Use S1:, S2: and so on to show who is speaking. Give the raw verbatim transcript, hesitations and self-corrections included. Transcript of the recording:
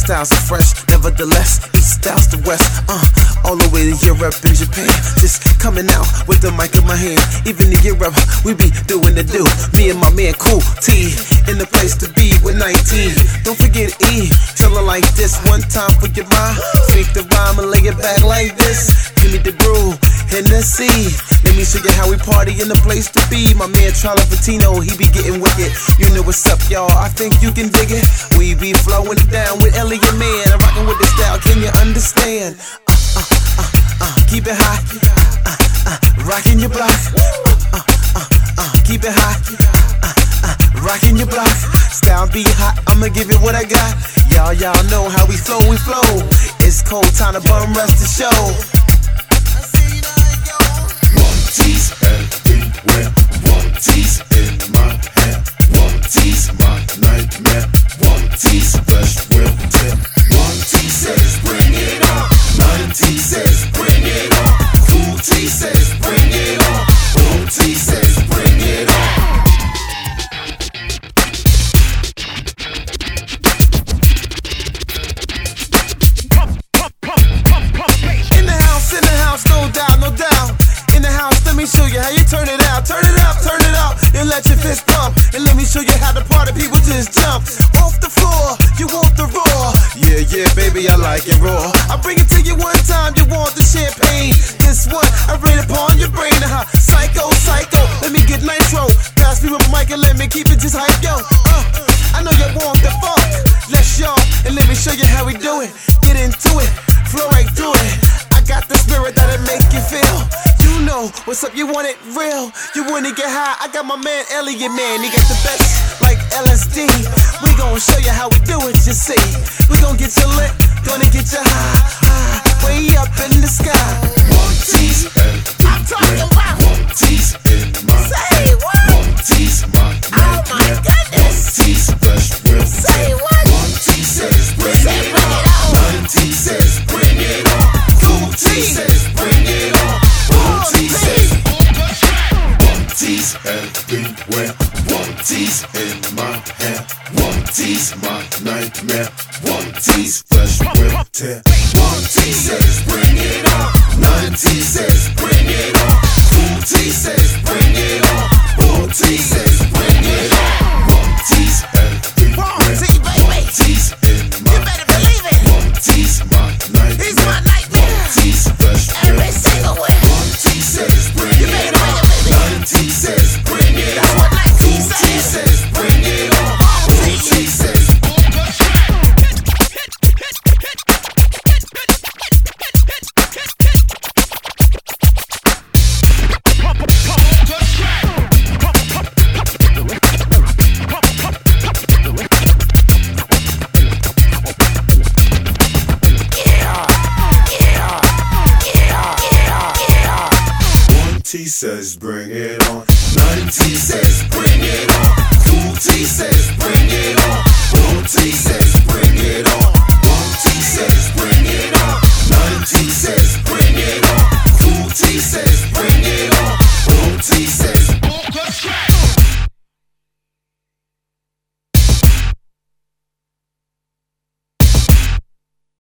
S1: styles are fresh, nevertheless, east styles to west, uh, all the way to Europe and Japan. Just coming out with the mic in my hand. Even in Europe, we be doing the do. Me and my man Cool T, in the place to be with nineteen. Don't forget E, tell her like this one time for your mind. Speak the rhyme and lay it back like this. Give me the brew, Hennessy. Let me show you how we party in the place to be. My man Charlie Patino, he be getting wicked. You know what's up, y'all, I think you can dig it. We be flowing it down with Elliot Man. I'm rocking with the style, can you understand? Uh, uh, uh, uh, keep it high, uh, uh, rocking your block. Uh, uh, uh, uh, keep it high, uh, uh, rocking your block. Style be hot, I'ma give it what I got. Y'all, y'all know how we flow, we flow. It's cold time to bum rest the show.
S2: One tease everywhere, one tease in my hair, one tease my nightmare, one tease flesh will tear. One tease says bring it on, nine tease says bring it on, cool tease says bring it on, boom tease says bring it on.
S1: In the house, in the house, no doubt, no doubt. In the house, let me show you how you turn it out. Turn it up, turn it up, and let your fist pump. And let me show you how the party people just jump. Off the floor, you want the roar. Yeah, yeah, baby, I like it raw. I bring it to you one time, you want the champagne. This one, I rain upon your brain. Uh-huh. Psycho, psycho, let me get nitro. Pass me with my mic and let me keep it just hype, yo. Uh, I know you want the funk. Let's y'all, and let me show you how we do it. Get into it, flow right through it. I got the spirit that'll make you feel. You know what's up, you want it real. You wanna get high, I got my man Elliot Man. He got the best, like L S D. We gon' show you how we do it, you see. We gon' get you lit, gonna get you high, high, way up in the sky.
S2: One tease
S3: I'm talking
S2: everywhere,
S3: about.
S2: one tease in my
S3: Say
S2: hair,
S3: what?
S2: one tease my
S3: Oh my
S2: nightmare,
S3: goodness.
S2: one tease flesh will
S3: Say
S2: tear.
S3: what?
S2: One tease says bring
S3: Say
S2: it
S3: bring
S2: on,
S3: it on.
S2: nine tease says bring it on, cool tease says bring it on, boom tease says. One tease everywhere, one tease in my hair, one tease my nightmare, one tease flesh will tear. One tease says bring it on, nine tease says bring it on, cool tease says bring it on, boom tease says bring it on. One tease everywhere,
S3: One tease, baby.
S2: one tease in my
S3: You better believe it.
S2: one tease my nightmare,
S3: He's my nightmare.
S2: one tease flesh will
S3: Every single
S2: tear.
S3: way.
S2: One tease says bring
S3: You
S2: it
S3: better
S2: on,
S3: bring it, baby.
S2: nine tease says bring it
S3: That's
S2: on,
S3: what nineteen
S2: cool
S3: says.
S2: tease says bring it on,
S3: All
S2: boom
S3: tease.
S2: tease says. One T says bring it on, nine T says bring it on, two T says